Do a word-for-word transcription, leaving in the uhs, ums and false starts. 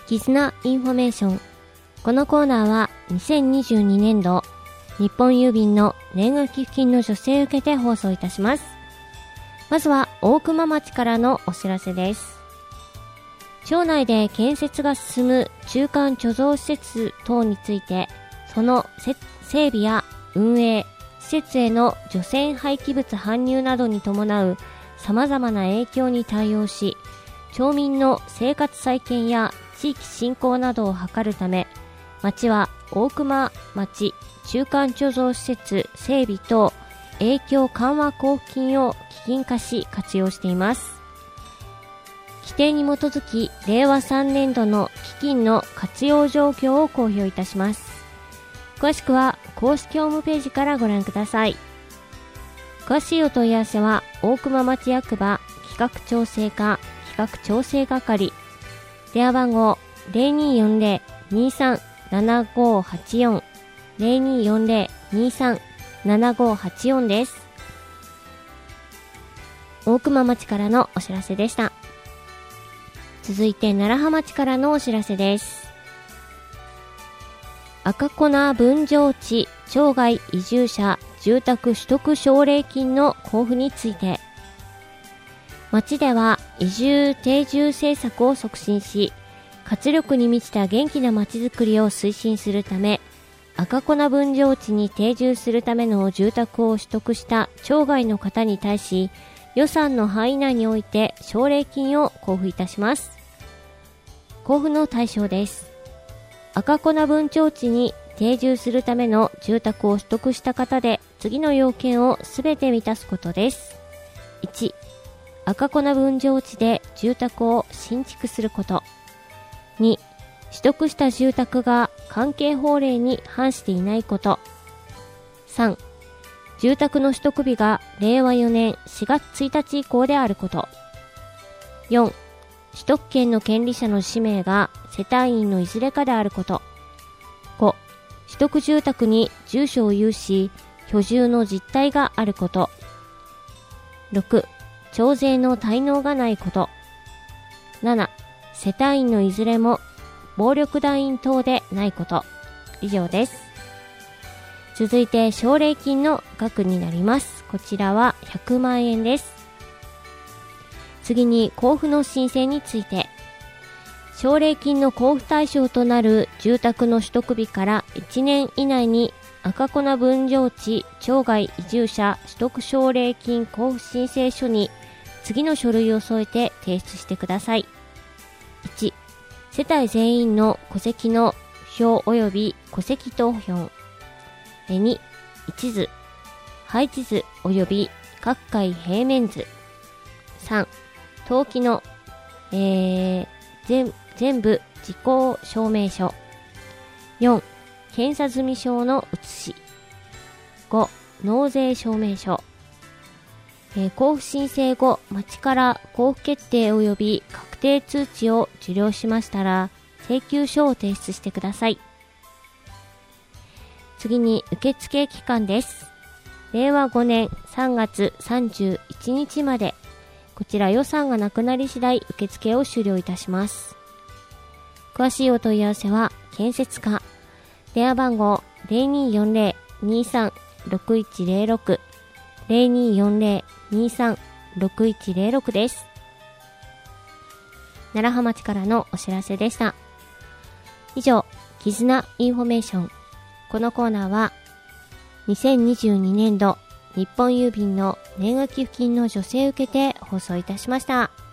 絆インフォメーション。このコーナーはにせんにじゅうにねんど日本郵便の年賀寄付金の助成を受けて放送いたします。まずは大熊町からのお知らせです。町内で建設が進む中間貯蔵施設等について、その整備や運営、施設への除染廃棄物搬入などに伴う様々な影響に対応し、町民の生活再建や地域振興などを図るため、町は大熊町中間貯蔵施設整備等影響緩和交付金を基金化し活用しています。規定に基づきれいわさんねんどの基金の活用状況を公表いたします。詳しくは公式ホームページからご覧ください。詳しいお問い合わせは大熊町役場企画調整課企画調整係、電話番号 ゼロにーよんゼロ にーさん ななごーはちよん ゼロにーよんゼロ にーさん ななごーはちよん です。大熊町からのお知らせでした。続いて楢葉町からのお知らせです。赤粉分譲地町外移住者住宅取得奨励金の交付について、町では移住定住政策を促進し、活力に満ちた元気な町づくりを推進するため、赤粉分譲地に定住するための住宅を取得した町外の方に対し、予算の範囲内において奨励金を交付いたします。交付の対象です。赤粉分譲地に定住するための住宅を取得した方で、次の要件をすべて満たすことです。いち、赤粉分譲地で住宅を新築すること。に、取得した住宅が関係法令に反していないこと。さん、住宅の取得日がれいわよねんしがつついたち以降であること。よん、取得権の権利者の氏名が世帯員のいずれかであること。ご、取得住宅に住所を有し、居住の実態があること。ろく、徴税の滞納がないこと。なな、世帯員のいずれも暴力団員等でないこと。以上です。続いて奨励金の額になります。こちらはひゃくまんえんです。次に交付の申請について、奨励金の交付対象となる住宅の取得日からいちねん以内に赤粉分譲地町外移住者取得奨励金交付申請書に次の書類を添えて提出してください。いち、世帯全員の戸籍の表及び戸籍謄本。に、一図、配置図及び各階平面図。さん、登記の、えー、全全部時効証明書。よん、検査済証の写し。ご、納税証明書。えー、交付申請後、町から交付決定及び確定通知を受領しましたら、請求書を提出してください。次に受付期間です。れいわごねんさんがつさんじゅういちにちまで、こちら予算がなくなり次第受付を終了いたします。詳しいお問い合わせは建設課、電話番号 ゼロにーよんゼロ にーさん ろくいちゼロろく ゼロにーよんゼロ にーさん ろくいちゼロろく です。楢葉町からのお知らせでした。以上、絆インフォメーション。このコーナーはにせんにじゅうにねんど日本郵便の年賀寄付金の助成を受けて放送いたしました。